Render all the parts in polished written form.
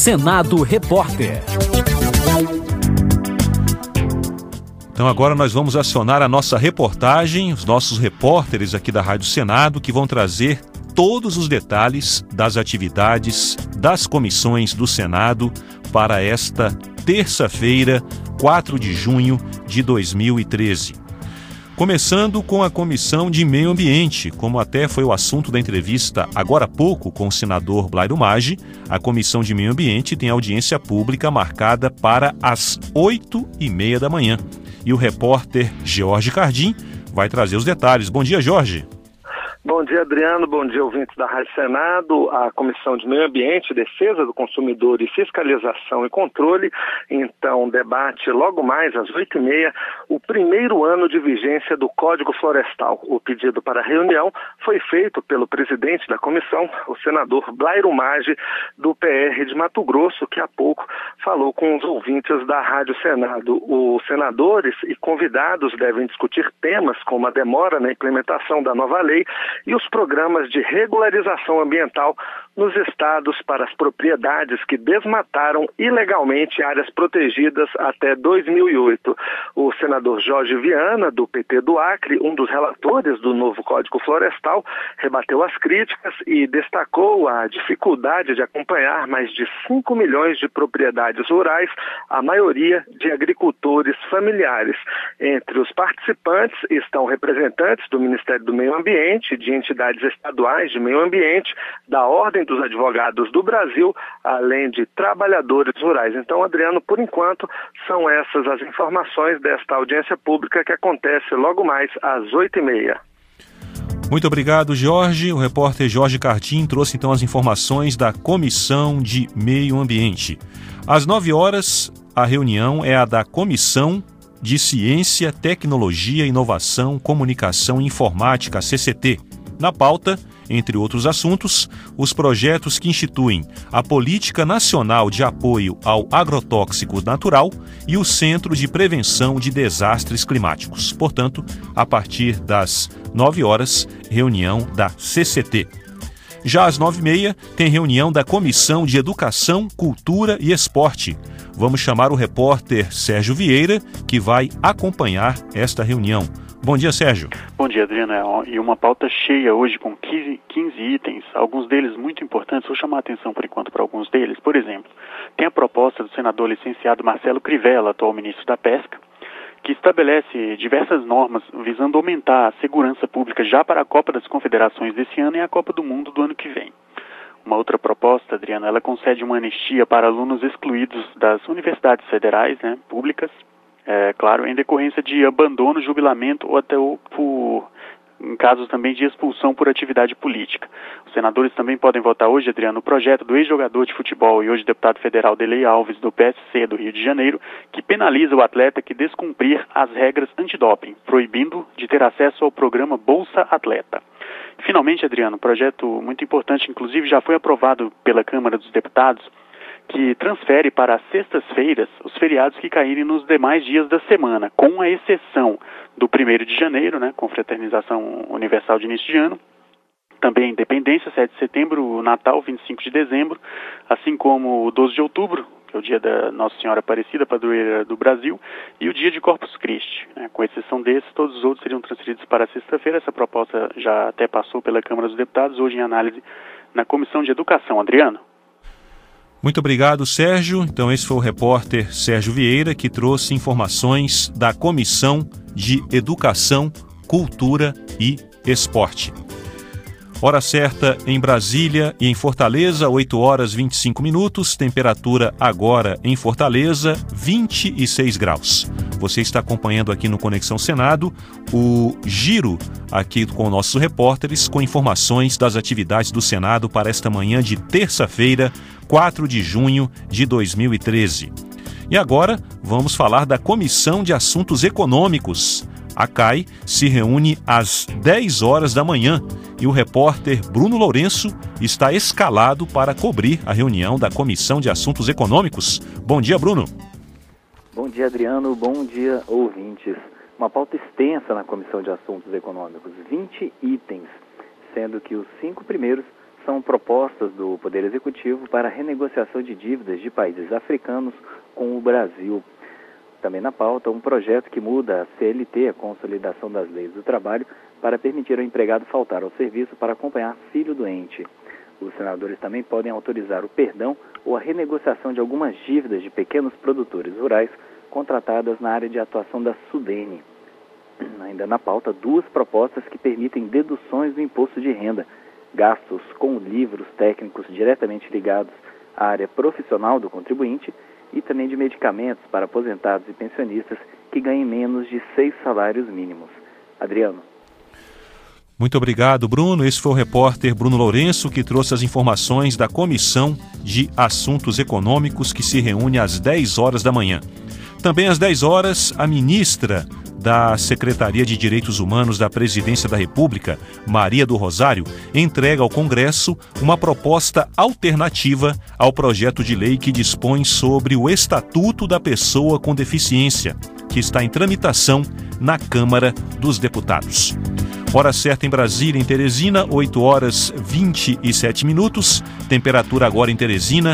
Senado Repórter. Então agora nós vamos acionar a nossa reportagem, os nossos repórteres aqui da Rádio Senado, que vão trazer todos os detalhes das atividades das comissões do Senado para esta terça-feira, 4 de junho de 2013. Começando com a Comissão de Meio Ambiente, como até foi o assunto da entrevista agora há pouco com o senador Blairo Maggi, a Comissão de Meio Ambiente tem audiência pública marcada para as 8h30 da manhã. E o repórter Jorge Cardim vai trazer os detalhes. Bom dia, Jorge. Bom dia, Adriano. Bom dia, ouvintes da Rádio Senado. A Comissão de Meio Ambiente, Defesa do Consumidor e Fiscalização e Controle, então, debate logo mais às 8h30 o primeiro ano de vigência do Código Florestal. O pedido para a reunião foi feito pelo presidente da comissão, o senador Blairo Maggi, do PR de Mato Grosso, que há pouco falou com os ouvintes da Rádio Senado. Os senadores e convidados devem discutir temas como a demora na implementação da nova lei e os programas de regularização ambiental nos estados para as propriedades que desmataram ilegalmente áreas protegidas até 2008. O senador Jorge Viana, do PT do Acre, um dos relatores do novo Código Florestal, rebateu as críticas e destacou a dificuldade de acompanhar mais de 5 milhões de propriedades rurais, a maioria de agricultores familiares. Entre os participantes estão representantes do Ministério do Meio Ambiente, de entidades estaduais de meio ambiente, da Ordem dos Advogados do Brasil, além de trabalhadores rurais. Então, Adriano, por enquanto, são essas as informações desta audiência pública que acontece logo mais às 8h30. Muito obrigado, Jorge. O repórter Jorge Cardim trouxe então as informações da Comissão de Meio Ambiente. Às 9h, a reunião é a da Comissão de Ciência, Tecnologia, Inovação, Comunicação e Informática, CCT. Na pauta, entre outros assuntos, os projetos que instituem a Política Nacional de Apoio ao Agrotóxico Natural e o Centro de Prevenção de Desastres Climáticos. Portanto, a partir das 9h, reunião da CCT. Já às 9h30, tem reunião da Comissão de Educação, Cultura e Esporte. Vamos chamar o repórter Sérgio Vieira, que vai acompanhar esta reunião. Bom dia, Sérgio. Bom dia, Adriano. E uma pauta cheia hoje com 15 itens, alguns deles muito importantes. Vou chamar a atenção por enquanto para alguns deles. Por exemplo, tem a proposta do senador licenciado Marcelo Crivella, atual ministro da Pesca, que estabelece diversas normas visando aumentar a segurança pública já para a Copa das Confederações desse ano e a Copa do Mundo do ano que vem. Uma outra proposta, Adriano, ela concede uma anistia para alunos excluídos das universidades federais, públicas, claro, em decorrência de abandono, jubilamento ou até em casos também de expulsão por atividade política. Os senadores também podem votar hoje, Adriano, o projeto do ex-jogador de futebol e hoje deputado federal Delei Alves, do PSC do Rio de Janeiro, que penaliza o atleta que descumprir as regras antidoping, proibindo de ter acesso ao programa Bolsa Atleta. Finalmente, Adriano, um projeto muito importante, inclusive já foi aprovado pela Câmara dos Deputados, que transfere para as sextas-feiras os feriados que caírem nos demais dias da semana, com a exceção do 1º de janeiro, confraternização universal de início de ano, também Independência, 7 de setembro, Natal, 25 de dezembro, assim como o 12 de outubro, que é o dia da Nossa Senhora Aparecida, padroeira do Brasil, e o dia de Corpus Christi. Com exceção desses, todos os outros seriam transferidos para sexta-feira. Essa proposta já até passou pela Câmara dos Deputados, hoje em análise na Comissão de Educação. Adriano? Muito obrigado, Sérgio. Então esse foi o repórter Sérgio Vieira, que trouxe informações da Comissão de Educação, Cultura e Esporte. Hora certa em Brasília e em Fortaleza, 8h25, temperatura agora em Fortaleza, 26 graus. Você está acompanhando aqui no Conexão Senado o giro aqui com nossos repórteres com informações das atividades do Senado para esta manhã de terça-feira, 4 de junho de 2013. E agora vamos falar da Comissão de Assuntos Econômicos. A CAI se reúne às 10h da manhã e o repórter Bruno Lourenço está escalado para cobrir a reunião da Comissão de Assuntos Econômicos. Bom dia, Bruno. Bom dia, Adriano. Bom dia, ouvintes. Uma pauta extensa na Comissão de Assuntos Econômicos, 20 itens, sendo que os 5 primeiros são propostas do Poder Executivo para a renegociação de dívidas de países africanos com o Brasil. Também na pauta, um projeto que muda a CLT, a Consolidação das Leis do Trabalho, para permitir ao empregado faltar ao serviço para acompanhar filho doente. Os senadores também podem autorizar o perdão ou a renegociação de algumas dívidas de pequenos produtores rurais contratadas na área de atuação da SUDENE. Ainda na pauta, 2 propostas que permitem deduções do imposto de renda, gastos com livros técnicos diretamente ligados à área profissional do contribuinte e também de medicamentos para aposentados e pensionistas que ganhem menos de 6 salários mínimos. Adriano. Muito obrigado, Bruno. Esse foi o repórter Bruno Lourenço que trouxe as informações da Comissão de Assuntos Econômicos que se reúne às 10 horas da manhã. Também às 10 horas, a ministra da Secretaria de Direitos Humanos da Presidência da República, Maria do Rosário, entrega ao Congresso uma proposta alternativa ao projeto de lei que dispõe sobre o Estatuto da Pessoa com Deficiência, que está em tramitação na Câmara dos Deputados. Hora certa em Brasília, em Teresina, 8 horas 27 minutos. Temperatura agora em Teresina,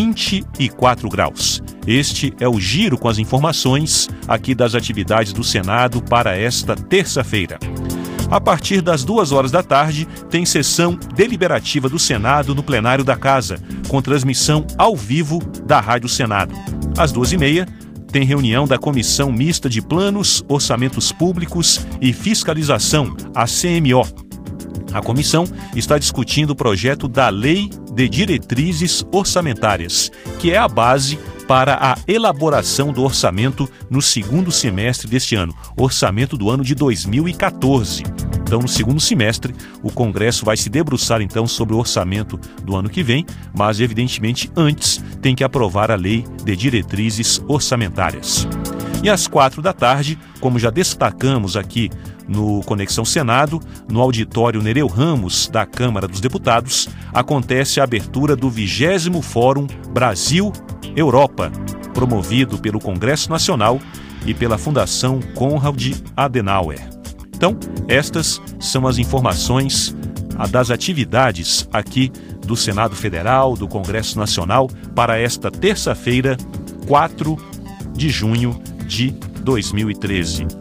24 graus. Este é o giro com as informações aqui das atividades do Senado para esta terça-feira. A partir das 2 horas da tarde, tem sessão deliberativa do Senado no plenário da Casa, com transmissão ao vivo da Rádio Senado. Às 2h30, tem reunião da Comissão Mista de Planos, Orçamentos Públicos e Fiscalização, a CMO. A comissão está discutindo o projeto da Lei de Diretrizes Orçamentárias, que é a base para a elaboração do orçamento no segundo semestre deste ano, orçamento do ano de 2014. Então, no segundo semestre, o Congresso vai se debruçar, então, sobre o orçamento do ano que vem, mas, evidentemente, antes tem que aprovar a Lei de Diretrizes Orçamentárias. E às 4 da tarde, como já destacamos aqui no Conexão Senado, no auditório Nereu Ramos da Câmara dos Deputados, acontece a abertura do 20º Fórum Brasil-Europa, promovido pelo Congresso Nacional e pela Fundação Konrad Adenauer. Então, estas são as informações das atividades aqui do Senado Federal, do Congresso Nacional, para esta terça-feira, 4 de junho de 2013.